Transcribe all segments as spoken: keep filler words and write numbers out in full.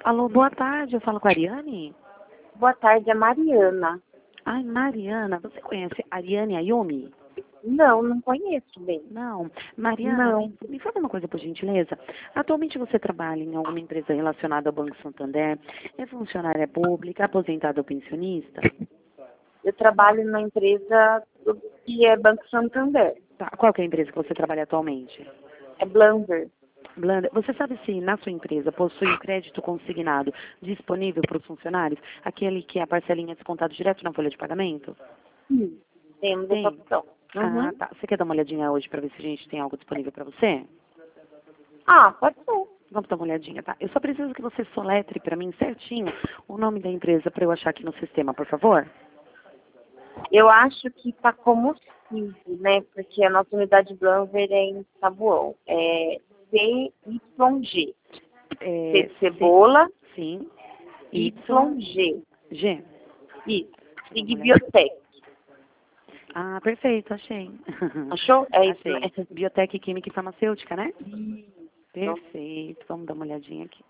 Alô, boa tarde, eu falo com a Ariane? Boa tarde, é Mariana. Ai, Mariana, você conhece a Ariane Ayumi? Não, não conheço bem. Não. Mariana, Não. Me, me fala uma coisa, por gentileza. Atualmente você trabalha em alguma empresa relacionada ao Banco Santander? É funcionária pública, aposentada ou pensionista? Eu trabalho na empresa do- que é Banco Santander. Tá. Qual que é a empresa que você trabalha atualmente? É Blunder. Blanda, você sabe se na sua empresa possui um crédito consignado disponível para os funcionários? Aquele que é a parcelinha descontada direto na folha de pagamento? Sim. Temos essa Tem? opção. Uhum. Ah, tá. Você quer dar uma olhadinha hoje para ver se a gente tem algo disponível para você? Ah, pode ser. Vamos dar uma olhadinha, tá? Eu só preciso que você soletre para mim certinho o nome da empresa para eu achar aqui no sistema, por favor. Eu acho que tá como Civ, né? Porque a nossa unidade Blunder é em Sabuão. É C Y G. É, C de cebola, sim. Y G. G. Isso. Deixa eu dar Sig uma olhada. Biotech. Ah, perfeito, achei. Achou? É isso, Achei. né? Biotec, Química e Farmacêutica, né? Isso. Perfeito. Vamos dar uma olhadinha aqui.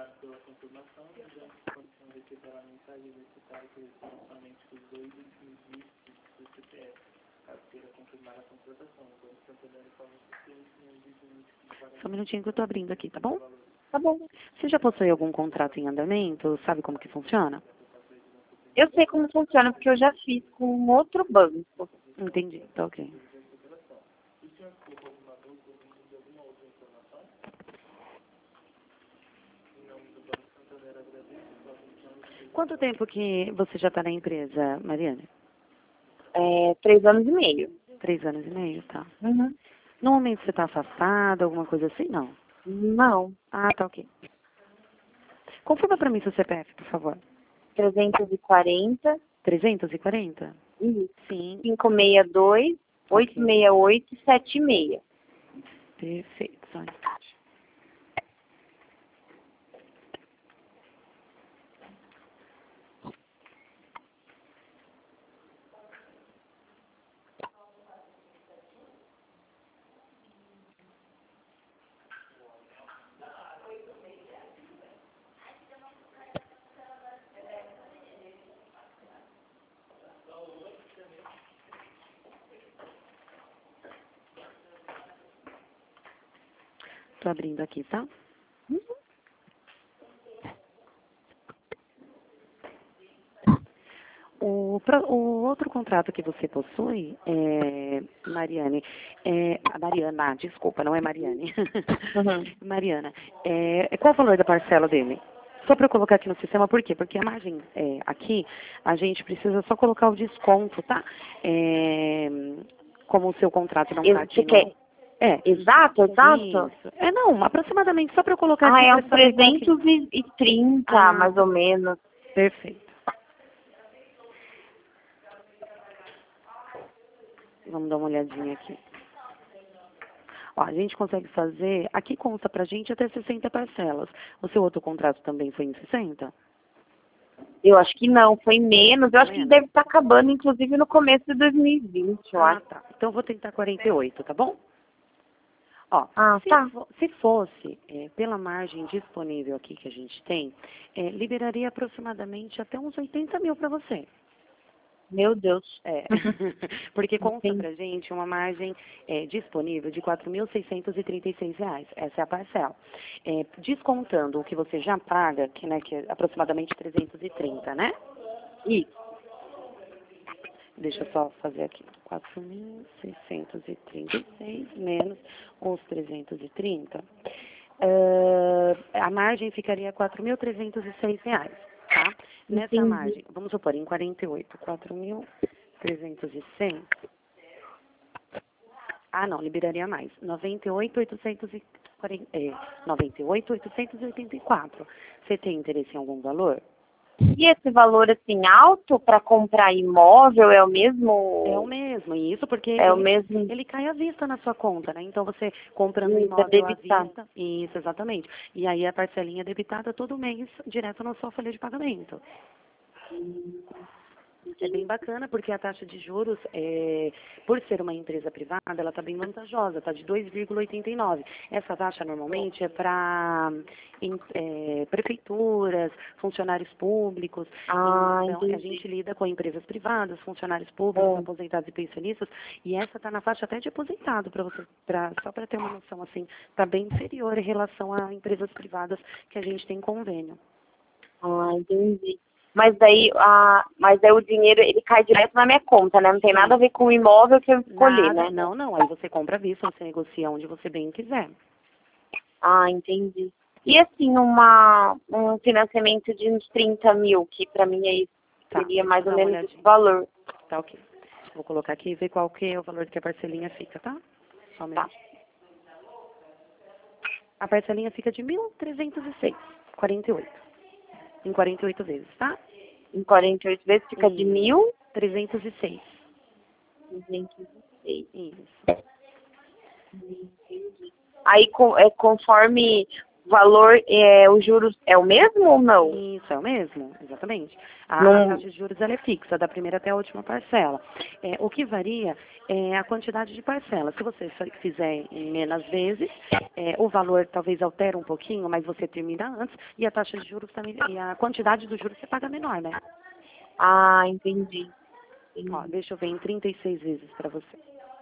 Só um minutinho que eu tô abrindo aqui, tá bom? Tá bom. Você já possui algum contrato em andamento? Sabe como que funciona? Eu sei como funciona, porque eu já fiz com um outro banco. Entendi, tá ok. Quanto tempo que você já está na empresa, Mariane? É, três anos e meio. Três anos e meio, tá. Uhum. No momento você está afastada, alguma coisa assim? Não. Não. Ah, tá ok. Confirma para mim seu C P F, por favor. trezentos e quarenta, trezentos e quarenta? isso. Sim. quinhentos e sessenta e dois, oitocentos e sessenta e oito, setenta e seis. Perfeito. Só um instante. Tô abrindo aqui, tá? O, pro- o outro contrato que você possui, é, Mariane, é, a Mariana, desculpa, não é Mariane. Uhum. Mariana, é, qual o valor da parcela dele? Só para eu colocar aqui no sistema, por quê? Porque a margem é, aqui, a gente precisa só colocar o desconto, tá? É, como o seu contrato não Eu- está aqui Você no... quer É, exato, exato? isso. É, não, aproximadamente, só para eu colocar Ah, aqui é para uns saber qual que... trezentos e trinta, Ah, mais ou menos. perfeito. Vamos dar uma olhadinha aqui. Ó, a gente consegue fazer, aqui consta pra gente até sessenta parcelas. O seu outro contrato também foi em sessenta? Eu acho que não, foi menos. Eu acho que Menos? deve estar acabando, inclusive, no começo de dois mil e vinte, eu Ah, acho. tá. Então eu vou tentar quarenta e oito, tá bom? Ó, Ah, se, tá. fo- se fosse é, pela margem disponível aqui que a gente tem, é, liberaria aproximadamente até uns oitenta mil para você. Meu Deus. É, porque consta Entendi. pra gente uma margem é, disponível de quatro mil seiscentos e trinta e seis reais. Essa é a parcela. É, descontando o que você já paga, que, né, que é aproximadamente trezentos e trinta, né? Isso. Deixa eu só fazer aqui. quatro mil seiscentos e trinta e seis menos os trezentos e trinta. Ah, a margem ficaria quatro mil trezentos e seis reais, tá? Nessa Entendi. margem, vamos supor, em quarenta e oito, quatro mil trezentos e seis. Ah, não, liberaria mais. noventa e oito mil oitocentos e quarenta, é, noventa e oito mil oitocentos e oitenta e quatro. Você tem interesse em algum valor? E esse valor, assim, alto para comprar imóvel é o mesmo? É o mesmo, e isso porque É o ele, mesmo ele cai à vista na sua conta, né? Então você comprando um da imóvel à debitar. vista, isso, exatamente. E aí a parcelinha é debitada todo mês, direto na sua folha de pagamento. É bem bacana, porque a taxa de juros, é, por ser uma empresa privada, ela está bem vantajosa, está de dois vírgula oitenta e nove. Essa taxa normalmente é para é, prefeituras, funcionários públicos. Ah, Então, a entendi. gente lida com empresas privadas, funcionários públicos, É. aposentados e pensionistas, e essa está na faixa até de aposentado, para você, pra, só para ter uma noção, assim, está bem inferior em relação a empresas privadas que a gente tem convênio. Ah, entendi. Mas daí, ah, mas daí o dinheiro, ele cai direto na minha conta, né? Não tem Sim. nada a ver com o imóvel que eu escolhi, Nada, né? não, não. Aí você compra à vista, você negocia onde você bem quiser. Ah, entendi. E assim, uma, um financiamento de uns trinta mil, que pra mim aí Tá, seria deixa mais eu ou dar uma menos esse olhadinha. valor. Tá ok. Vou colocar aqui e ver qual que é o valor que a parcelinha fica, tá? Só um Tá. minuto. A parcelinha fica de mil trezentos e seis e quarenta e oito. Em quarenta e oito vezes, tá? Em quarenta e oito vezes fica de mil trezentos e seis. duzentos e seis. Isso. Aí co- é, conforme o valor, é, os juros é o mesmo ou não? Isso, é o mesmo, exatamente. A Não. taxa de juros ela é fixa, da primeira até a última parcela. É, o que varia é a quantidade de parcelas. Se você fa- fizer em menos vezes, é, o valor talvez altere um pouquinho, mas você termina antes e a taxa de juros também, e a quantidade dos juros você paga menor, né? Ah, entendi. Ó, entendi. deixa eu ver em trinta e seis vezes para você.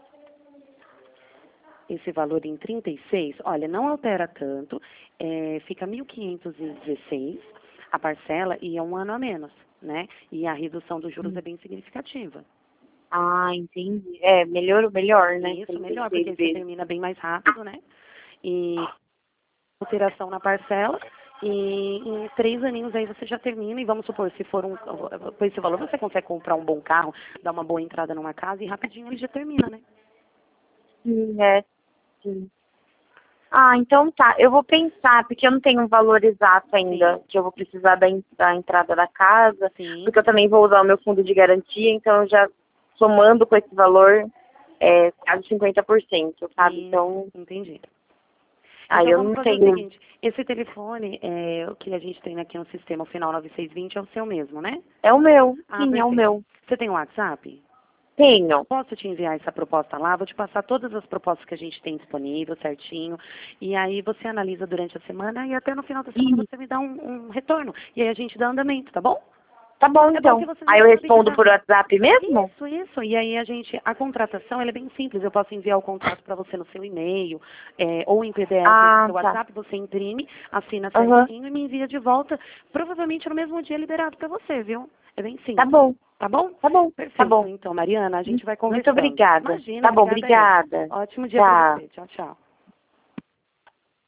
Esse valor em trinta e seis, olha, não altera tanto, é, fica mil quinhentos e dezesseis a parcela e é um ano a menos, né? E a redução dos juros Hum. é bem significativa. Ah, entendi. É, melhor, melhor, né? Isso, trinta e melhor, seis porque aí você vezes. termina bem mais rápido, né? E alteração na parcela, e em três aninhos aí você já termina, e vamos supor, se for um, com esse valor você consegue comprar um bom carro, dar uma boa entrada numa casa e rapidinho ele já termina, né? Sim, é, sim. Ah, então tá. Eu vou pensar, porque eu não tenho um valor exato ainda, Sim. que eu vou precisar da, en- da entrada da casa, Sim. porque eu também vou usar o meu fundo de garantia, então eu já somando com esse valor, é quase cinquenta por cento, sabe? Isso, Então, entendi. aí Então eu vamos não fazer o tenho. seguinte, esse telefone é, o que a gente tem aqui no sistema, o final nove seis dois zero é o seu mesmo, né? É o meu, Ah, sim, é o perfeito. meu. Você tem um WhatsApp? Tenho. Posso te enviar essa proposta lá? Vou te passar todas as propostas que a gente tem disponível, certinho. E aí você analisa durante a semana e até no final da semana Ih, você me dá um, um retorno. E aí a gente dá andamento, tá bom? tá bom, É bom então. que você Aí já eu sabe que respondo tá... por WhatsApp mesmo? Isso, isso. E aí a gente, a contratação, ela é bem simples. Eu posso enviar o contrato para você no seu e-mail, é, ou em P D F no Ah, seu tá. WhatsApp, você imprime, assina Aham. certinho e me envia de volta, provavelmente no mesmo dia liberado para você, viu? É bem Tá simples. bom, Tá bom? tá bom, tá Perfeito. bom. Então, Mariana, a gente vai Muito conversando. obrigada. Imagina, Tá bom, obrigada eu. obrigada. Ótimo dia para Tá. você. Tchau, tchau.